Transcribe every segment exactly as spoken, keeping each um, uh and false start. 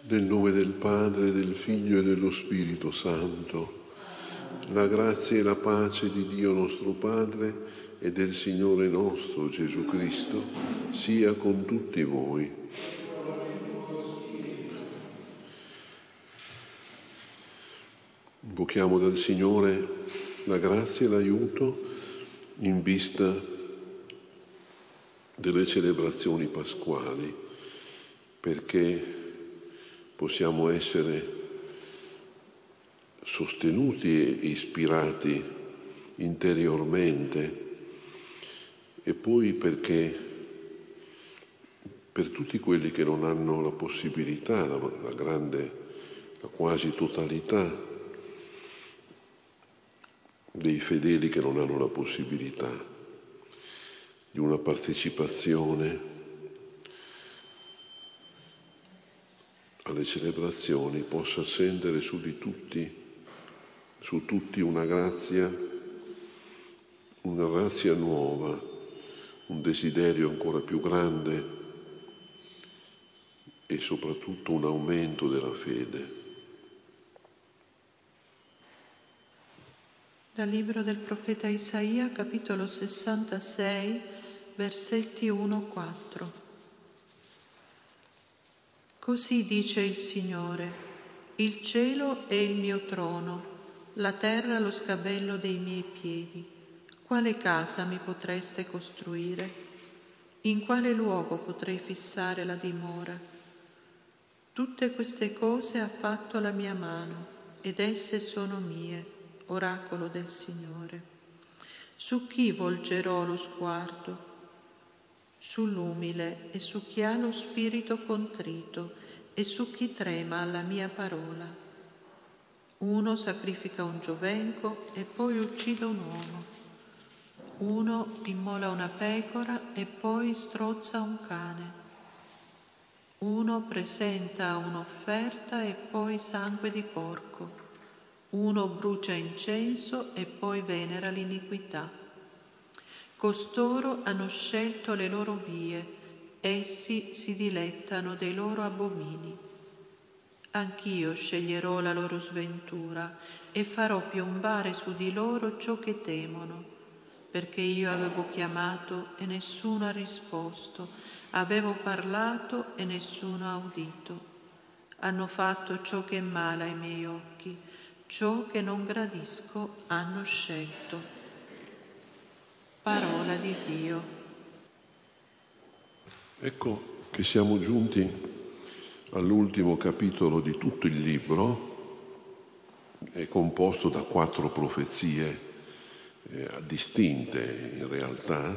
Nel nome del Padre, del Figlio e dello Spirito Santo, la grazia e la pace di Dio nostro Padre e del Signore nostro Gesù Cristo sia con tutti voi. Invochiamo dal Signore la grazia e l'aiuto in vista delle celebrazioni pasquali, perché possiamo essere sostenuti e ispirati interiormente, e poi perché per tutti quelli che non hanno la possibilità, la, la grande, la quasi totalità dei fedeli che non hanno la possibilità di una partecipazione alle celebrazioni, possa scendere su di tutti, su tutti una grazia, una grazia nuova, un desiderio ancora più grande e soprattutto un aumento della fede. Dal libro del profeta Isaia, capitolo sessantasei, versetti uno a quattro. Così dice il Signore: il cielo è il mio trono, la terra lo sgabello dei miei piedi. Quale casa mi potreste costruire? In quale luogo potrei fissare la dimora? Tutte queste cose ha fatto la mia mano, ed esse sono mie, oracolo del Signore. Su chi volgerò lo sguardo? Sull'umile e su chi ha lo spirito contrito e su chi trema alla mia parola. Uno sacrifica un giovenco e poi uccide un uomo. Uno immola una pecora e poi strozza un cane. Uno presenta un'offerta e poi sangue di porco. Uno brucia incenso e poi venera l'iniquità. Costoro hanno scelto le loro vie, essi si dilettano dei loro abomini. Anch'io sceglierò la loro sventura e farò piombare su di loro ciò che temono, perché io avevo chiamato e nessuno ha risposto, avevo parlato e nessuno ha udito. Hanno fatto ciò che è male ai miei occhi, ciò che non gradisco hanno scelto. Parola di Dio. Ecco che siamo giunti all'ultimo capitolo di tutto il libro, è composto da quattro profezie eh, distinte in realtà.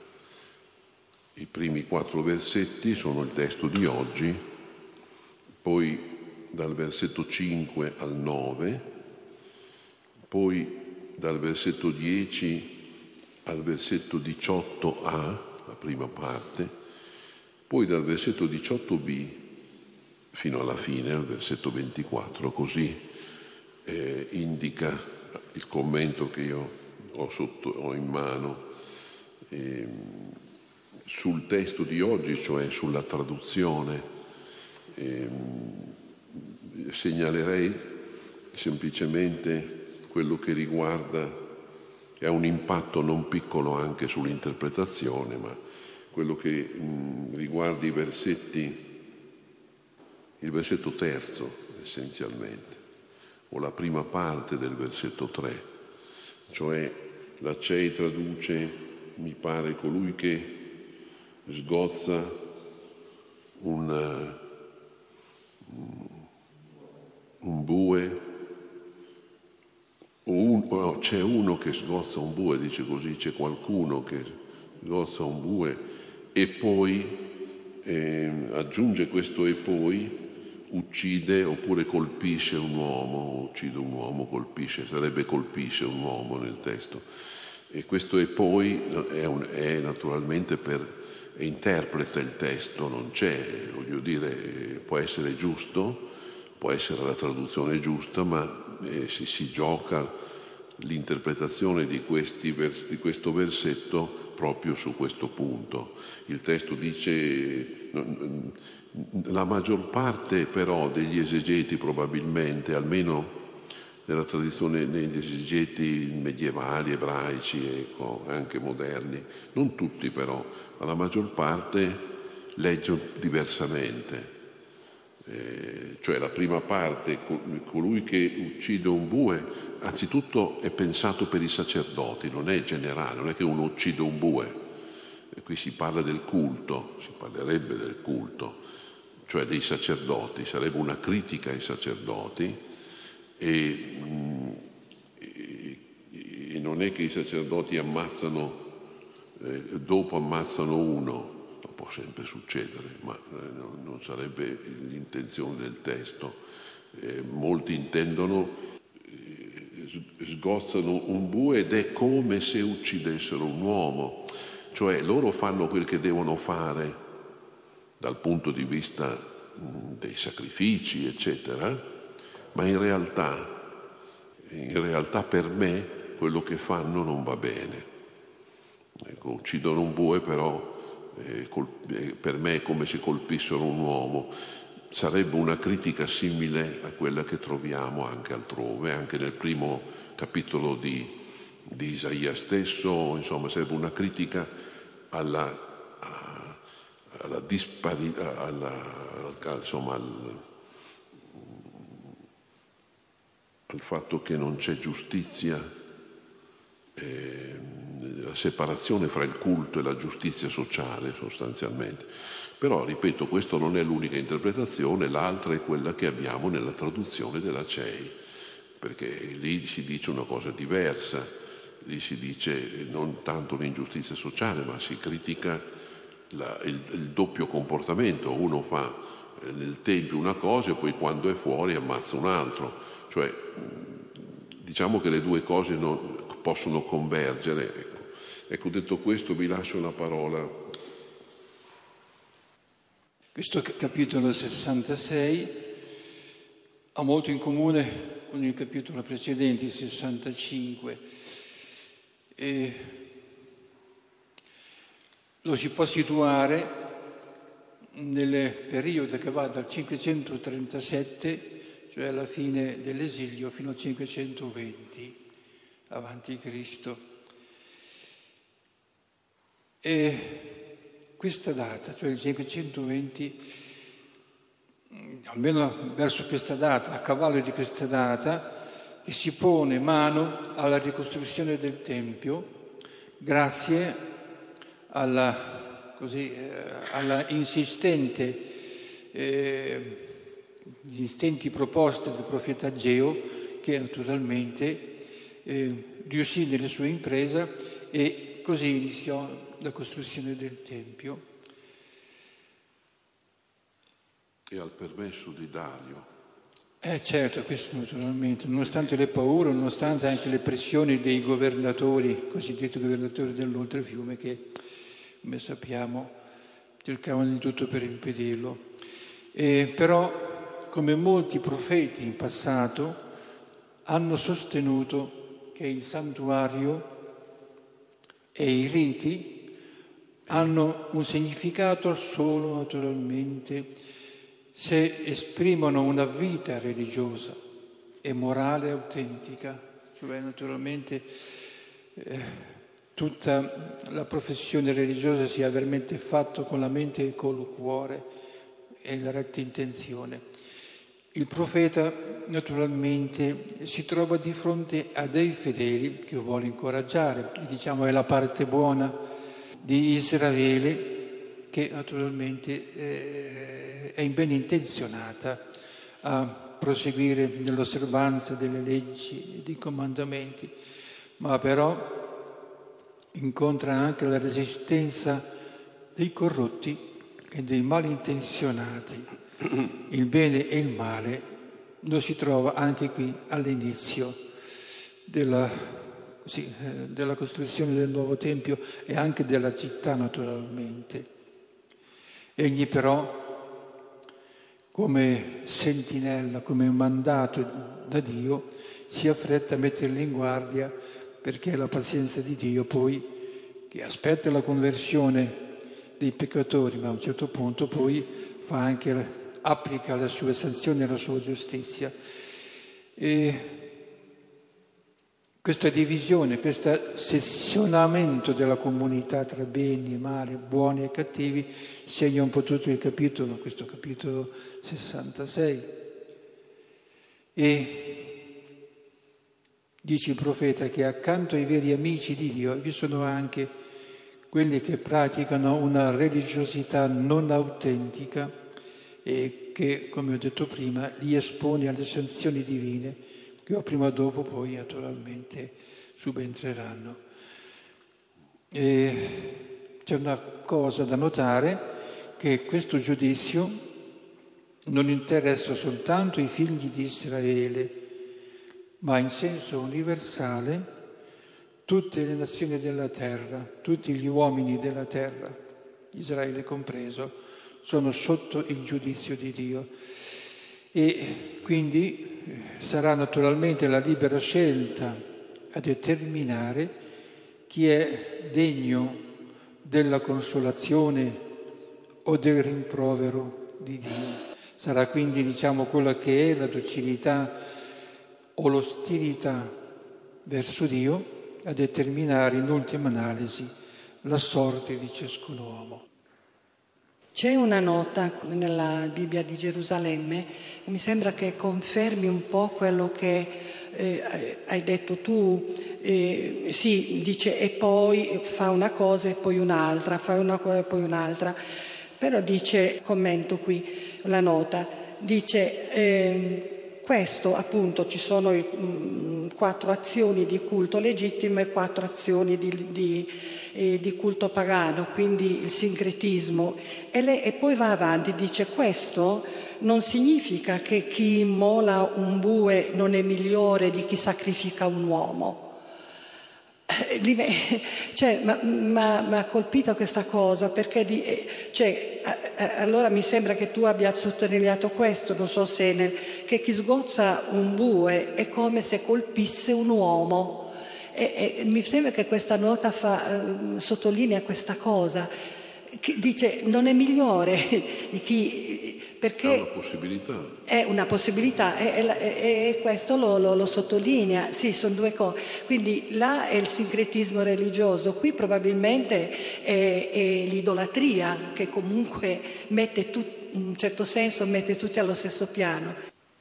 I primi quattro versetti sono il testo di oggi, poi dal versetto cinque al nove, poi dal versetto dieci al versetto diciotto a, la prima parte, poi dal versetto diciotto b fino alla fine, al versetto ventiquattro, così eh, indica il commento che io ho, sotto, ho in mano eh, sul testo di oggi, cioè sulla traduzione. Eh, segnalerei semplicemente quello che riguarda, che ha un impatto non piccolo anche sull'interpretazione, ma quello che mh, riguarda i versetti, il versetto terzo essenzialmente, o la prima parte del versetto tre, cioè la C E I traduce, mi pare, colui che sgozza un, un bue, Un, no, c'è uno che sgozza un bue, dice così, c'è qualcuno che sgozza un bue e poi eh, aggiunge questo e poi uccide oppure colpisce un uomo, uccide un uomo, colpisce, sarebbe colpisce un uomo nel testo. E questo e poi è, un, è naturalmente per, interpreta il testo, non c'è, voglio dire, può essere giusto, può essere la traduzione giusta, ma eh, si, si gioca l'interpretazione di, questi vers- di questo versetto proprio su questo punto. Il testo dice, la maggior parte però degli esegeti probabilmente, almeno nella tradizione degli esegeti medievali, ebraici, ecco, anche moderni, non tutti però, ma la maggior parte legge diversamente. Eh, cioè la prima parte, colui che uccide un bue, anzitutto è pensato per i sacerdoti, non è generale, non è che uno uccide un bue, e qui si parla del culto, si parlerebbe del culto, cioè dei sacerdoti, sarebbe una critica ai sacerdoti, e, e, e non è che i sacerdoti ammazzano, eh, dopo ammazzano uno, può sempre succedere, ma eh, non sarebbe l'intenzione del testo. Eh, molti intendono, eh, sgozzano un bue ed è come se uccidessero un uomo, cioè loro fanno quel che devono fare dal punto di vista mh, dei sacrifici, eccetera, ma in realtà, in realtà per me quello che fanno non va bene. Ecco, uccidono un bue, però Eh, colp- eh, per me è come se colpissero un uomo. Sarebbe una critica simile a quella che troviamo anche altrove, anche nel primo capitolo di, di Isaia stesso, insomma sarebbe una critica alla, a, alla disparità, alla, al, insomma al, al fatto che non c'è giustizia, eh, la separazione fra il culto e la giustizia sociale sostanzialmente. Però, ripeto, questa non è l'unica interpretazione, l'altra è quella che abbiamo nella traduzione della C E I, perché lì si dice una cosa diversa, lì si dice non tanto l'ingiustizia sociale, ma si critica la, il, il doppio comportamento. Uno fa eh, nel tempio una cosa e poi quando è fuori ammazza un altro, cioè diciamo che le due cose non possono convergere. Ecco. Ecco, detto questo vi lascio la parola. Questo capitolo sessantasei ha molto in comune con il capitolo precedente, il sessantacinque, e lo si può situare nel periodo che va dal cinquecentotrentasette, cioè alla fine dell'esilio, fino al cinquecentoventi avanti Cristo. E questa data, cioè il cinquecentoventi, almeno verso questa data, a cavallo di questa data, che si pone mano alla ricostruzione del Tempio grazie alla, così, eh, alla insistente, eh, insistenti proposte del profeta Ageo, che naturalmente eh, riuscì nella sua impresa e così iniziò la costruzione del Tempio. E al permesso di Dario. Eh certo, questo naturalmente, nonostante le paure, nonostante anche le pressioni dei governatori, cosiddetti governatori dell'oltrefiume, che come sappiamo cercavano di tutto per impedirlo. E però, come molti profeti in passato, hanno sostenuto che il santuario e i riti hanno un significato solo naturalmente se esprimono una vita religiosa e morale autentica, cioè naturalmente eh, tutta la professione religiosa sia veramente fatta con la mente e col cuore e la retta intenzione. Il profeta naturalmente si trova di fronte a dei fedeli che vuole incoraggiare, diciamo è la parte buona di Israele, che naturalmente eh, è ben intenzionata a proseguire nell'osservanza delle leggi e dei comandamenti, ma però incontra anche la resistenza dei corrotti e dei malintenzionati. Il bene e il male lo si trova anche qui all'inizio della, sì, della costruzione del nuovo Tempio e anche della città naturalmente. Egli però, come sentinella, come mandato da Dio, si affretta a metterli in guardia, perché la pazienza di Dio poi, che aspetta la conversione dei peccatori, ma a un certo punto poi fa anche, applica le sue sanzioni e la sua giustizia. E questa divisione, questo sessionamento della comunità tra beni e mali, buoni e cattivi, segna un po' tutto il capitolo, questo capitolo sessantasei. E dice il profeta che accanto ai veri amici di Dio vi sono anche quelli che praticano una religiosità non autentica e che, come ho detto prima, li espone alle sanzioni divine, che o prima o dopo poi naturalmente subentreranno. E c'è una cosa da notare, che questo giudizio non interessa soltanto i figli di Israele, ma in senso universale tutte le nazioni della terra, tutti gli uomini della terra, Israele compreso, sono sotto il giudizio di Dio. E quindi sarà naturalmente la libera scelta a determinare chi è degno della consolazione o del rimprovero di Dio. Sarà quindi, diciamo, quella che è la docilità o l'ostilità verso Dio a determinare in ultima analisi la sorte di ciascun uomo. C'è una nota nella Bibbia di Gerusalemme che mi sembra che confermi un po' quello che eh, hai detto tu. Eh, sì, dice e poi fa una cosa e poi un'altra, fa una cosa e poi un'altra. Però dice, commento qui la nota, dice eh, questo appunto ci sono i, mh, quattro azioni di culto legittimo e quattro azioni di, di E di culto pagano, quindi il sincretismo, e, le, e poi va avanti, dice questo non significa che chi immola un bue non è migliore di chi sacrifica un uomo. Cioè, mi ha colpito questa cosa, perché di, cioè, allora mi sembra che tu abbia sottolineato questo, non so se nel, che chi sgozza un bue è come se colpisse un uomo. E, e mi sembra che questa nota fa, eh, sottolinea questa cosa, che dice non è migliore di chi, perché è una possibilità, è una possibilità e, e, e questo lo, lo, lo sottolinea. Sì, sono due cose. Quindi là è il sincretismo religioso, qui probabilmente è, è l'idolatria che comunque mette tu, in un certo senso mette tutti allo stesso piano.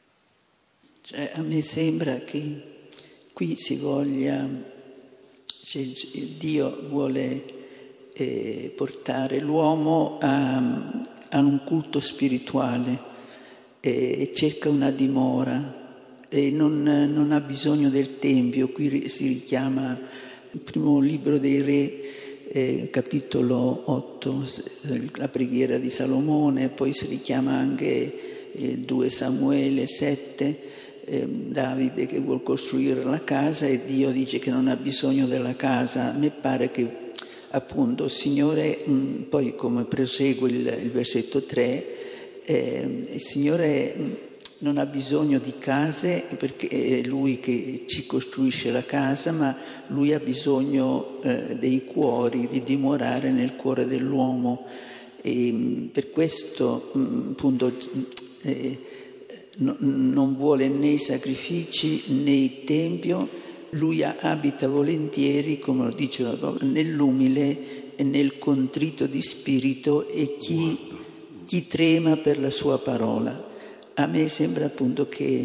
Cioè, a me sembra che qui si voglia, cioè Dio vuole eh, portare l'uomo a, a un culto spirituale e eh, cerca una dimora e non, non ha bisogno del tempio. Qui si richiama il primo libro dei Re, eh, capitolo otto, la preghiera di Salomone, poi si richiama anche eh, due Samuele sette, Eh, Davide che vuol costruire la casa e Dio dice che non ha bisogno della casa. A me pare che appunto il Signore, mh, poi come prosegue il, il versetto tre, eh, il Signore mh, non ha bisogno di case perché è Lui che ci costruisce la casa, ma Lui ha bisogno eh, dei cuori, di dimorare nel cuore dell'uomo. E mh, per questo mh, appunto eh, non vuole né i sacrifici né il tempio, lui abita volentieri, come lo dice la parola, nell'umile e nel contrito di spirito e chi, chi trema per la sua parola. A me sembra appunto che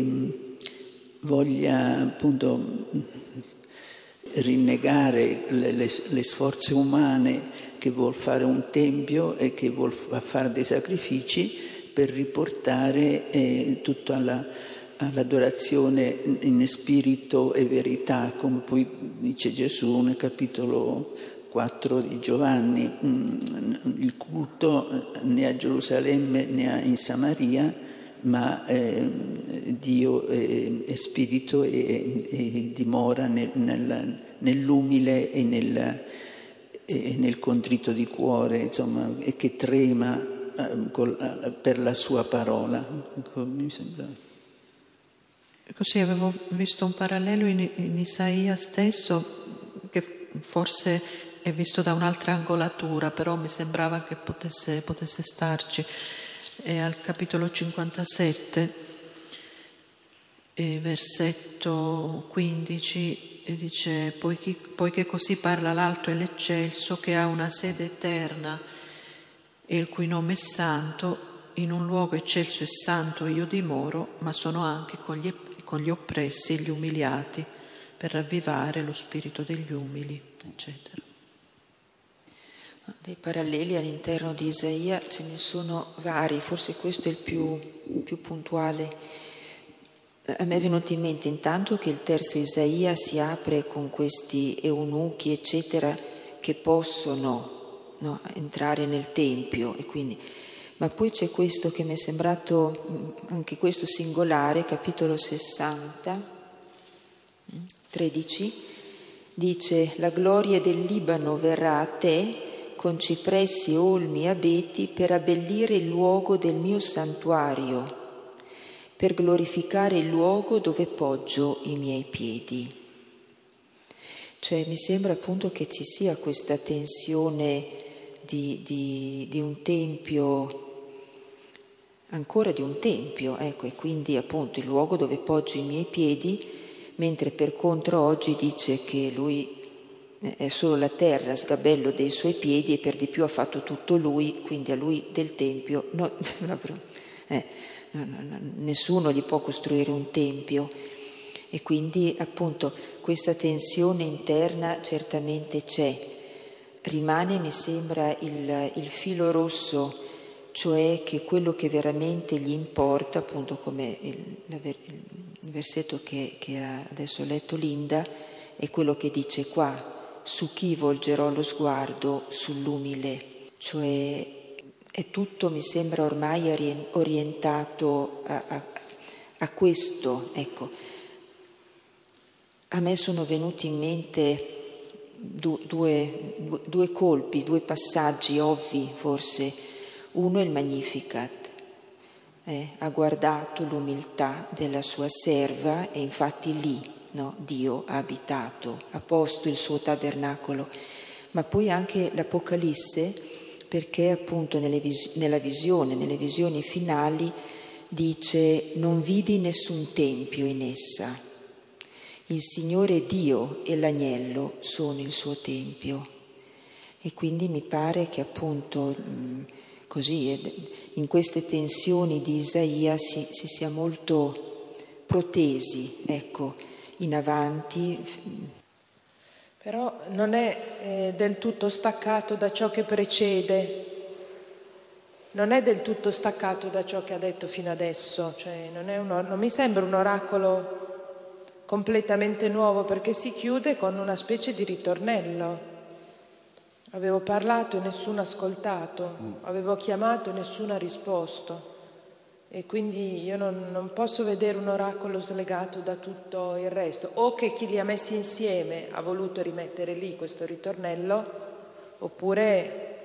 voglia appunto rinnegare le, le, le sforze umane, che vuol fare un tempio e che vuol fare dei sacrifici per riportare eh, tutto alla, all'adorazione in spirito e verità, come poi dice Gesù nel capitolo quattro di Giovanni. Il culto né a Gerusalemme né in Samaria, ma eh, Dio è, è spirito e, e dimora nel, nel, nell'umile e nel, e nel contrito di cuore, insomma, e che trema per la sua parola. Mi sembra. così avevo visto un parallelo in, in Isaia stesso, che forse è visto da un'altra angolatura, però mi sembrava che potesse, potesse starci. È al capitolo cinquantasette, e versetto quindici, e dice: poiché, poiché così parla l'alto e l'eccelso, che ha una sede eterna e il cui nome è santo, in un luogo eccelso e santo io dimoro, ma sono anche con gli, con gli oppressi e gli umiliati, per ravvivare lo spirito degli umili, eccetera. Dei paralleli all'interno di Isaia ce ne sono vari, forse questo è il più, più puntuale. A me è venuto in mente intanto che il terzo Isaia si apre con questi eunuchi, eccetera, che possono, no, entrare nel Tempio, e quindi... Ma poi c'è questo che mi è sembrato anche questo singolare, capitolo sessanta, tredici, dice: la gloria del Libano verrà a te con cipressi, olmi e abeti per abbellire il luogo del mio santuario, per glorificare il luogo dove poggio i miei piedi. Cioè mi sembra appunto che ci sia questa tensione di, di, di un tempio, ancora di un tempio, ecco, e quindi appunto il luogo dove poggio i miei piedi, mentre per contro oggi dice che lui è solo la terra, sgabello dei suoi piedi, e per di più ha fatto tutto lui, quindi a lui del tempio no, eh, no, no, no, nessuno gli può costruire un tempio. E quindi appunto questa tensione interna certamente c'è. Rimane, mi sembra, il, il filo rosso, cioè che quello che veramente gli importa, appunto come il, il versetto che, che ha adesso letto Linda, è quello che dice qua: su chi volgerò lo sguardo? Sull'umile. Cioè è tutto, mi sembra, ormai orientato a, a, a questo, ecco. A me sono venuti in mente due, due, due colpi, due passaggi ovvi forse. Uno è il Magnificat, eh, ha guardato l'umiltà della sua serva e infatti lì, no, Dio ha abitato, ha posto il suo tabernacolo. Ma poi anche l'Apocalisse, perché appunto nelle vis- nella visione, nelle visioni finali dice: non vidi nessun tempio in essa, il Signore Dio e l'agnello sono il suo tempio. E quindi mi pare che appunto mh, così in queste tensioni di Isaia si, si sia molto protesi, ecco, in avanti. Però non è eh, del tutto staccato da ciò che precede, non è del tutto staccato da ciò che ha detto fino adesso, cioè non, è un, non mi sembra un oracolo completamente nuovo, perché si chiude con una specie di ritornello. Avevo parlato e nessuno ha ascoltato, avevo chiamato e nessuno ha risposto, e quindi io non, non posso vedere un oracolo slegato da tutto il resto, o che chi li ha messi insieme ha voluto rimettere lì questo ritornello, oppure,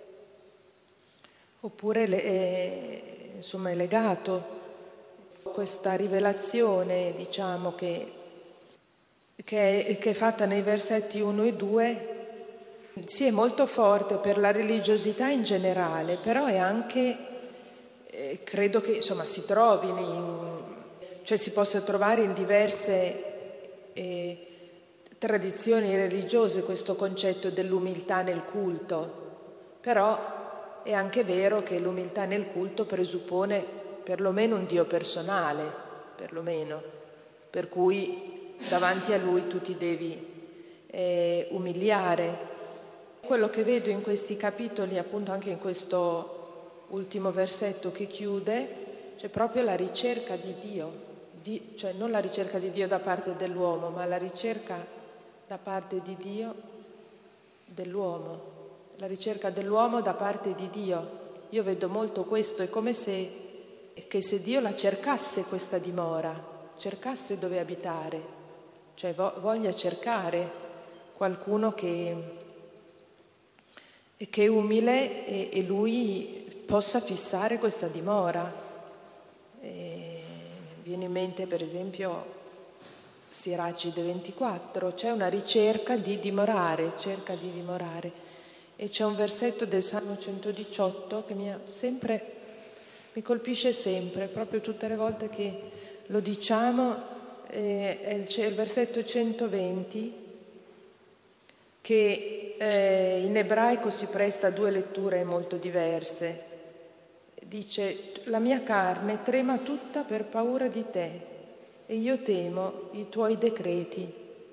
oppure le, è, insomma, è legato. Questa rivelazione, diciamo, che, che, è, che è fatta nei versetti uno e due, sì, è molto forte per la religiosità in generale, però è anche, eh, credo che insomma si trovi, in, cioè si possa trovare in diverse eh, tradizioni religiose questo concetto dell'umiltà nel culto, però è anche vero che l'umiltà nel culto presuppone perlomeno un Dio personale, perlomeno, per cui davanti a Lui tu ti devi eh, umiliare. Quello che vedo in questi capitoli, appunto anche in questo ultimo versetto che chiude, c'è proprio la ricerca di Dio, di, cioè non la ricerca di Dio da parte dell'uomo, ma la ricerca da parte di Dio dell'uomo, la ricerca dell'uomo da parte di Dio. Io vedo molto questo, è come se, che se Dio la cercasse questa dimora, cercasse dove abitare, cioè vo- voglia cercare qualcuno che... e che è umile e, e lui possa fissare questa dimora. E viene in mente per esempio Siracide ventiquattro, c'è una ricerca di dimorare, cerca di dimorare. E c'è un versetto del Salmo centodiciotto che mi ha sempre, mi colpisce sempre, proprio tutte le volte che lo diciamo, eh, è il, c'è il versetto centoventi che eh, in ebraico si presta a due letture molto diverse. Dice: la mia carne trema tutta per paura di te e io temo i tuoi decreti.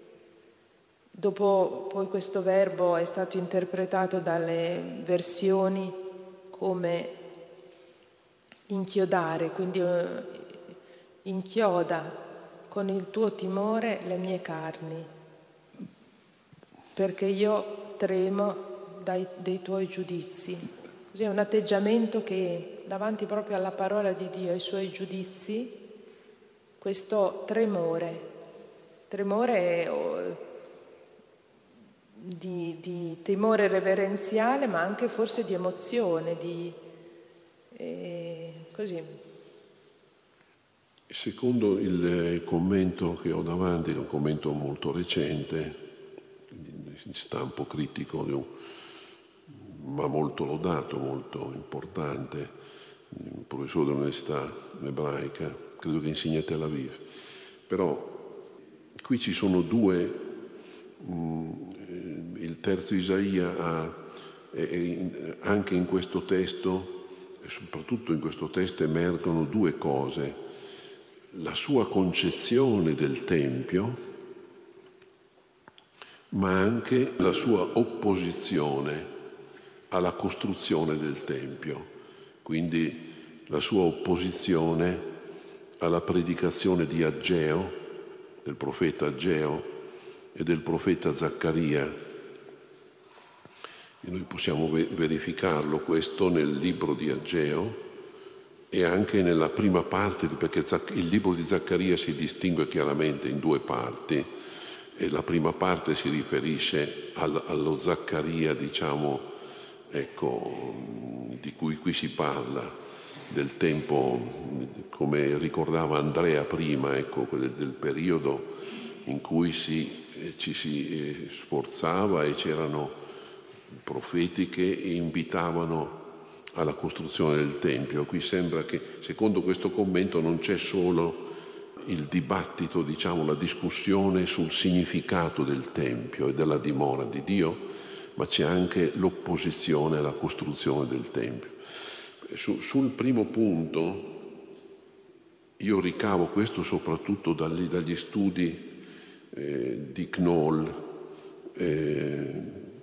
Dopo poi questo verbo è stato interpretato dalle versioni come inchiodare, quindi eh, inchioda con il tuo timore le mie carni, perché io tremo dai, dei tuoi giudizi. Così è un atteggiamento che davanti proprio alla parola di Dio, ai suoi giudizi, questo tremore, tremore oh, di, di temore reverenziale, ma anche forse di emozione, di eh, così. Secondo il commento che ho davanti, che è un commento molto recente, di stampo critico, ma molto lodato, molto importante, un professore dell'università ebraica, credo che insegna a Tel Aviv. Però qui ci sono due, mh, il terzo Isaia ha, e, e anche in questo testo, e soprattutto in questo testo emergono due cose: la sua concezione del Tempio, ma anche la sua opposizione alla costruzione del Tempio, quindi la sua opposizione alla predicazione di Ageo, del profeta Ageo e del profeta Zaccaria. E noi possiamo verificarlo questo nel libro di Ageo e anche nella prima parte, perché il libro di Zaccaria si distingue chiaramente in due parti, e la prima parte si riferisce al, allo Zaccaria, diciamo, ecco, di cui qui si parla, del tempo, come ricordava Andrea prima, ecco, del, del periodo in cui si, eh, ci si eh, sforzava e c'erano profeti che invitavano alla costruzione del Tempio. Qui sembra che, secondo questo commento, non c'è solo il dibattito, diciamo, la discussione sul significato del Tempio e della dimora di Dio, ma c'è anche l'opposizione alla costruzione del Tempio. Su, sul primo punto, io ricavo questo soprattutto dagli, dagli studi eh, di Knoll, eh,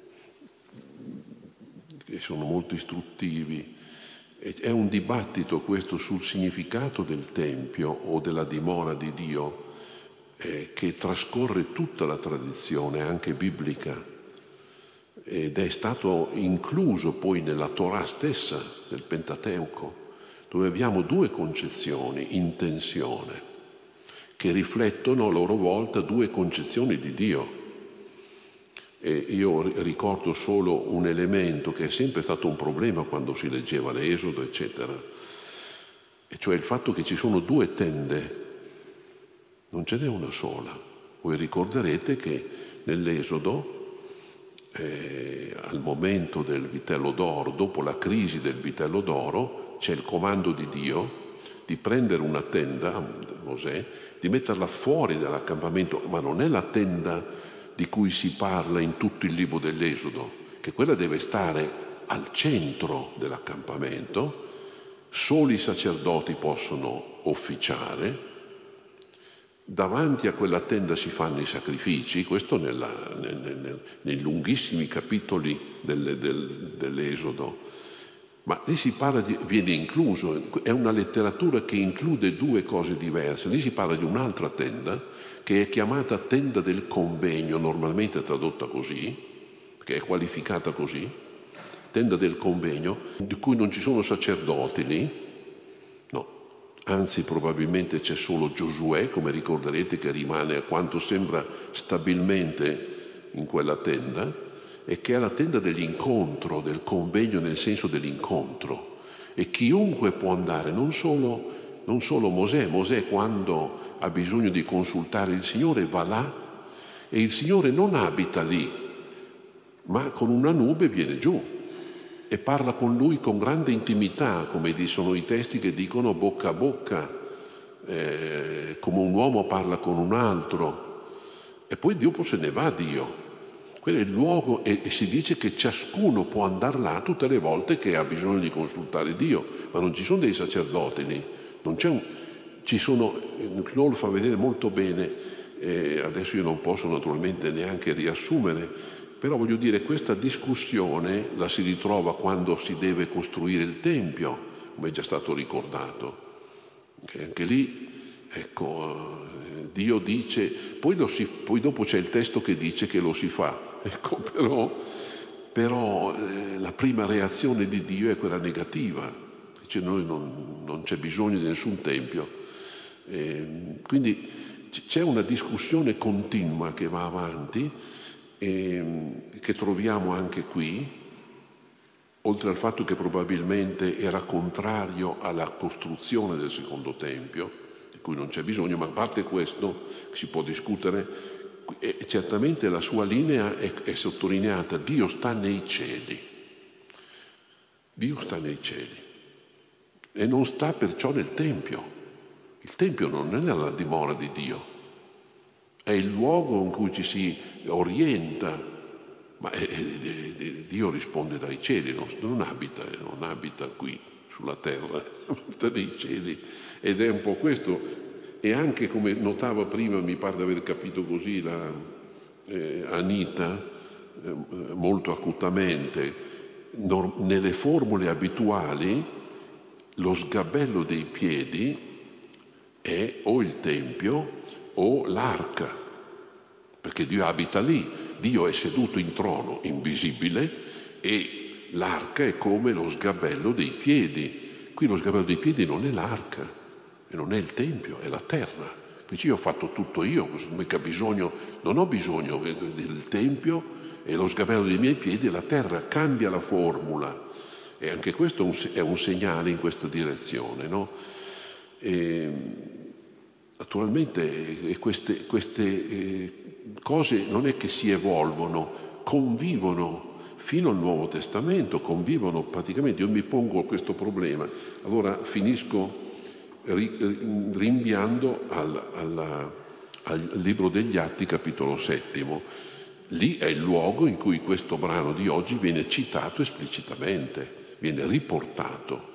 che sono molto istruttivi. È un dibattito questo sul significato del Tempio o della dimora di Dio eh, che trascorre tutta la tradizione, anche biblica, ed è stato incluso poi nella Torah stessa, del Pentateuco, dove abbiamo due concezioni in tensione, che riflettono a loro volta due concezioni di Dio. E io ricordo solo un elemento che è sempre stato un problema quando si leggeva l'Esodo, eccetera, e cioè il fatto che ci sono due tende, non ce n'è una sola. Voi ricorderete che nell'Esodo, eh, al momento del vitello d'oro, dopo la crisi del vitello d'oro, c'è il comando di Dio di prendere una tenda, Mosè, di metterla fuori dall'accampamento, ma non è la tenda di cui si parla in tutto il libro dell'Esodo, che quella deve stare al centro dell'accampamento, soli i sacerdoti possono officiare, davanti a quella tenda si fanno i sacrifici, questo nella, nel, nel, nei lunghissimi capitoli del, del, dell'Esodo, ma lì si parla di, viene incluso, è una letteratura che include due cose diverse. Lì si parla di un'altra tenda, che è chiamata tenda del convegno, normalmente tradotta così, che è qualificata così, tenda del convegno, di cui non ci sono sacerdoti lì, no, anzi probabilmente c'è solo Giosuè, come ricorderete, che rimane a quanto sembra stabilmente in quella tenda, e che è la tenda dell'incontro, del convegno nel senso dell'incontro, e chiunque può andare, non solo non solo Mosè, Mosè quando ha bisogno di consultare il Signore va là e il Signore non abita lì, ma con una nube viene giù e parla con lui con grande intimità, come sono i testi che dicono bocca a bocca, eh, come un uomo parla con un altro, e poi dopo se ne va Dio. Quello è il luogo, e, e si dice che ciascuno può andare là tutte le volte che ha bisogno di consultare Dio, ma non ci sono dei sacerdoti lì, non c'è un, ci sono, Knoll fa vedere molto bene, eh, adesso io non posso naturalmente neanche riassumere, però voglio dire, questa discussione la si ritrova quando si deve costruire il Tempio, come è già stato ricordato, che anche lì, ecco, Dio dice, poi, lo si, poi dopo c'è il testo che dice che lo si fa, ecco, però, però eh, la prima reazione di Dio è quella negativa, dice noi non, non c'è bisogno di nessun Tempio, eh, quindi c'è una discussione continua che va avanti, eh, che troviamo anche qui, oltre al fatto che probabilmente era contrario alla costruzione del secondo Tempio, di cui non c'è bisogno, ma a parte questo si può discutere, e certamente la sua linea è, è sottolineata, Dio sta nei cieli, Dio sta nei cieli e non sta perciò nel Tempio. Il Tempio non è nella dimora di Dio, è il luogo in cui ci si orienta, ma è, è, è, Dio risponde dai cieli, non, non, abita, non abita qui sulla terra, abita nei cieli, ed è un po' questo. E anche come notava prima, mi pare di aver capito così, la, eh, Anita, eh, molto acutamente, nor, nelle formule abituali lo sgabello dei piedi è o il Tempio o l'arca, perché Dio abita lì, Dio è seduto in trono invisibile e l'arca è come lo sgabello dei piedi. Qui lo sgabello dei piedi non è l'arca e non è il Tempio, è la terra. Dice io ho fatto tutto io, mica bisogno, non ho bisogno del Tempio e lo sgabello dei miei piedi, la terra cambia la formula e anche questo è un, è un segnale in questa direzione, no? E, naturalmente queste, queste eh, cose non è che si evolvono, convivono fino al Nuovo Testamento, convivono praticamente. Io mi pongo questo problema, allora finisco ri, rinviando al, al, al libro degli Atti, capitolo settimo. Lì è il luogo in cui questo brano di oggi viene citato esplicitamente, viene riportato.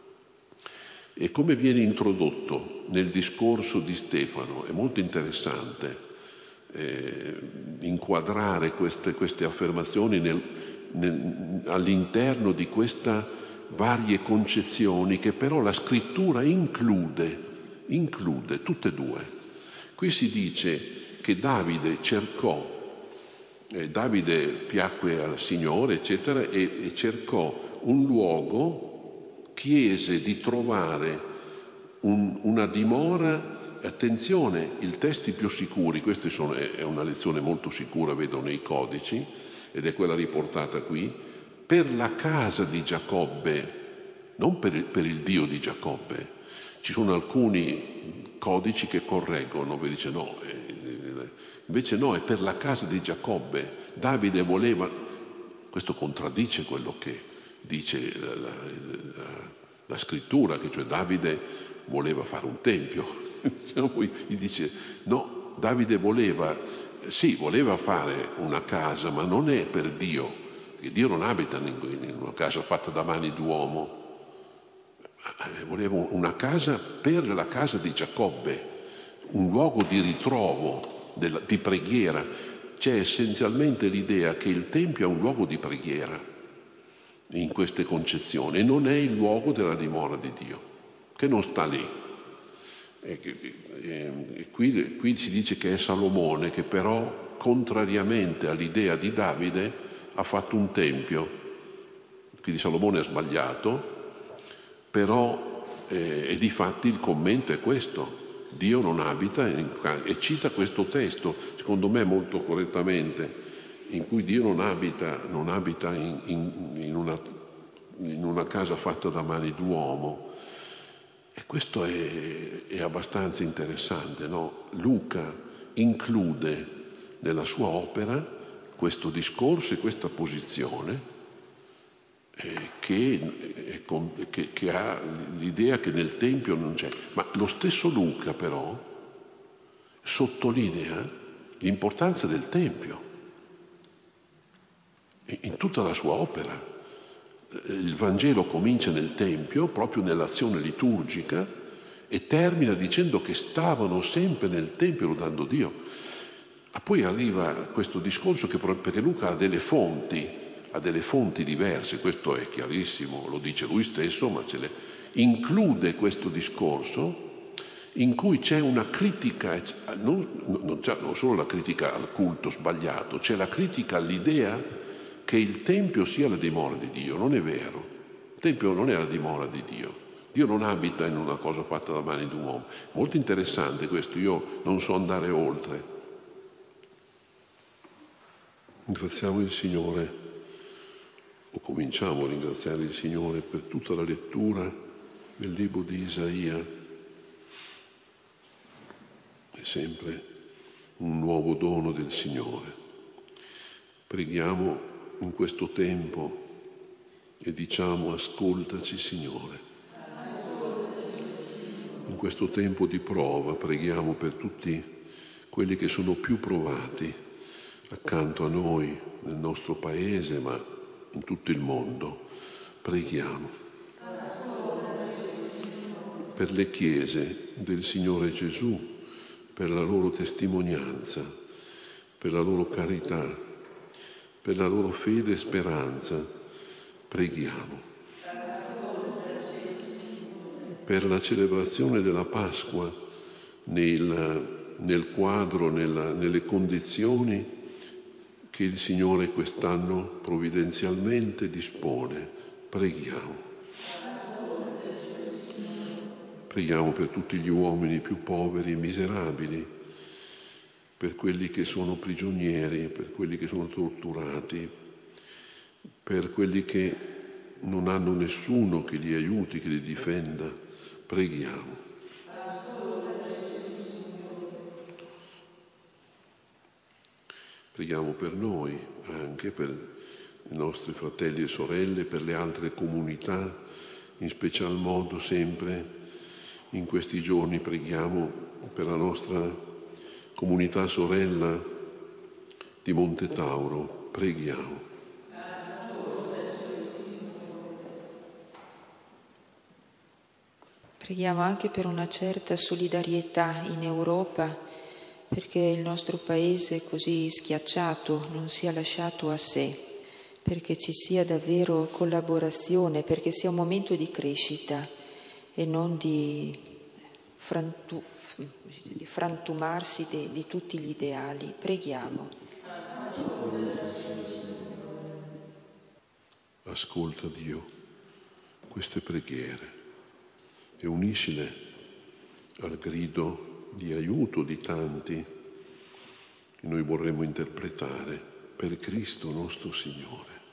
E come viene introdotto nel discorso di Stefano è molto interessante eh, inquadrare queste, queste affermazioni nel, nel, all'interno di queste varie concezioni che però la scrittura include, include tutte e due. Qui si dice che Davide cercò, eh, Davide piacque al Signore, eccetera, e, e cercò un luogo, chiese di trovare un, una dimora, attenzione, i testi più sicuri, questa è una lezione molto sicura, vedo nei codici, ed è quella riportata qui, per la casa di Giacobbe, non per il, per il Dio di Giacobbe. Ci sono alcuni codici che correggono, vi dice no, eh, invece no, è per la casa di Giacobbe. Davide voleva, questo contraddice quello che dice la, la, la, la scrittura, che cioè Davide voleva fare un tempio. Poi gli dice no, Davide voleva, sì, voleva fare una casa, ma non è per Dio, perché Dio non abita in una casa fatta da mani d'uomo, voleva una casa per la casa di Giacobbe, un luogo di ritrovo, della, di preghiera. C'è essenzialmente l'idea che il Tempio è un luogo di preghiera in queste concezioni, e non è il luogo della dimora di Dio, che non sta lì. E, e, e qui, qui si dice che è Salomone che però, contrariamente all'idea di Davide, ha fatto un tempio. Quindi Salomone ha sbagliato, però, eh, e difatti il commento è questo: Dio non abita in, e cita questo testo, secondo me molto correttamente, in cui Dio non abita, non abita in, in, in, una, in una casa fatta da mani d'uomo. E questo è, è abbastanza interessante, no? Luca include nella sua opera questo discorso e questa posizione eh, che, che, che ha l'idea che nel Tempio non c'è. Ma lo stesso Luca però sottolinea l'importanza del Tempio in tutta la sua opera. Il Vangelo comincia nel Tempio, proprio nell'azione liturgica, e termina dicendo che stavano sempre nel Tempio lodando Dio. Ma poi arriva questo discorso che, perché Luca ha delle fonti, ha delle fonti diverse, questo è chiarissimo, lo dice lui stesso, ma ce le include questo discorso in cui c'è una critica, non, non, non solo la critica al culto sbagliato, c'è la critica all'idea che il Tempio sia la dimora di Dio. Non è vero. Il Tempio non è la dimora di Dio. Dio non abita in una cosa fatta da mani di un uomo. Molto interessante questo, io non so andare oltre. Ringraziamo il Signore, o cominciamo a ringraziare il Signore per tutta la lettura del libro di Isaia. È sempre un nuovo dono del Signore. Preghiamo in questo tempo e diciamo: ascoltaci Signore. In questo tempo di prova preghiamo per tutti quelli che sono più provati accanto a noi nel nostro paese, ma in tutto il mondo. Preghiamo per le chiese del Signore Gesù, per la loro testimonianza, per la loro carità, per la loro fede e speranza. Preghiamo per la celebrazione della Pasqua nel, nel quadro, nella, nelle condizioni che il Signore quest'anno provvidenzialmente dispone. Preghiamo. Preghiamo per tutti gli uomini più poveri e miserabili, per quelli che sono prigionieri, per quelli che sono torturati, per quelli che non hanno nessuno che li aiuti, che li difenda. Preghiamo. Preghiamo per noi, anche per i nostri fratelli e sorelle, per le altre comunità, in special modo sempre in questi giorni preghiamo per la nostra comunità sorella di Monte Tauro. Preghiamo. Preghiamo anche per una certa solidarietà in Europa, perché il nostro paese così schiacciato non sia lasciato a sé, perché ci sia davvero collaborazione, perché sia un momento di crescita e non di, frantu- di frantumarsi di, di tutti gli ideali. Preghiamo. Ascolta Dio queste preghiere e uniscile al grido di aiuto di tanti che noi vorremmo interpretare per Cristo nostro Signore.